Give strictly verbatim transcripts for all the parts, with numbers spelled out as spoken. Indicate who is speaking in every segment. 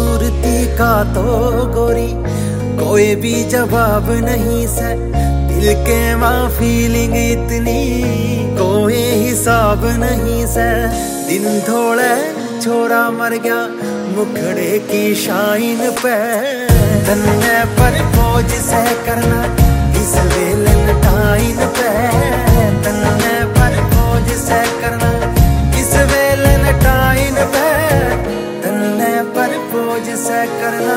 Speaker 1: खूबसूरती का तो गोरी कोई भी जवाब नहीं से। दिल के माँ फीलिंग इतनी कोई हिसाब नहीं से। दिन थोड़े छोरा मर गया मुखड़े की शाइन पे। तन्ने पर खोज से करना इस वेलेंटाइन पे। तन्ने पर खोज से करना इस वेलेंटाइन पे। तन्ने पर खोज से करना।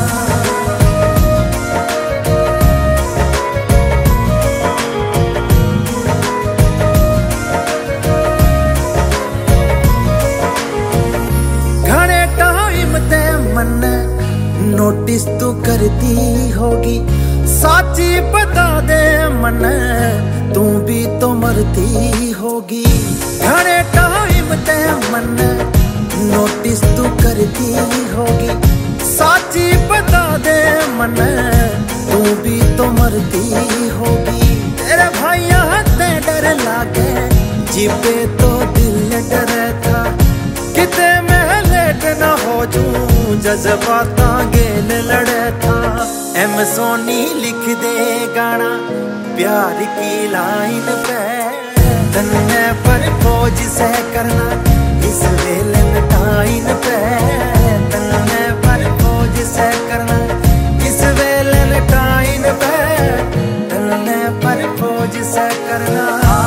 Speaker 1: घणे टाइम ते मन नोटिस तू करती होगी, साची बता दे मन तू भी तो मरती होगी। घणे टाइम ते मन नोटिस तू करती होगी, साची बता दे मन तू भी तो मरती होगी। तेरे भाइया ते डर लागे जीपे तो दिल डरे था, किते मैं लेट ना हो जूं जज्बाता गेल लड़े था। एम सोनी लिख दे गाना प्यार की लाइन पे। तन्ने पर खोज से करना इस वेलेंटाइन पे। तन्ने पर खोज से करना इस वेलेंटाइन पे। तन्ने पर खोज से करना।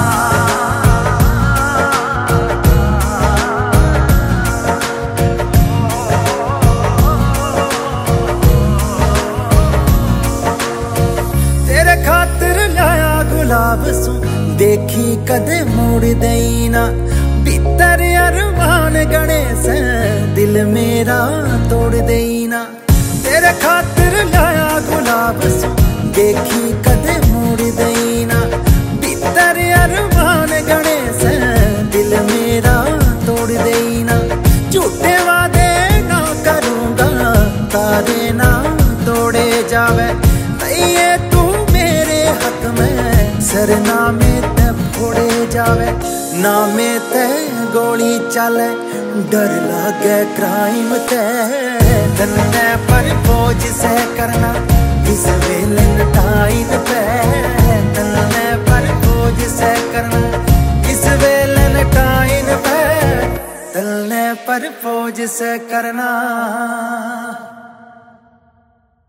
Speaker 1: गुलाब सू देखी कदे मोड़ देना, भीतर अरमान गणे से दिल मेरा तोड़ देना। तेरे खातिर लाया गुलाब सू देखी कदे मोड़ देना, भीतर अरमान गणे से दिल मेरा तोड़ देना। झूठे वादे ना करूंगा तारे ना तोड़े जावे, ये तू मेरे हक में सरनामे ते फोड़े जावे। नामे ते गोली चले डर लागे क्राइम ते। तन्ने पर खोज से करना इस वेलेंटाइन पे। तन्ने पर खोज से करना इस वेलेंटाइन पे। तन्ने पर खोज से करना।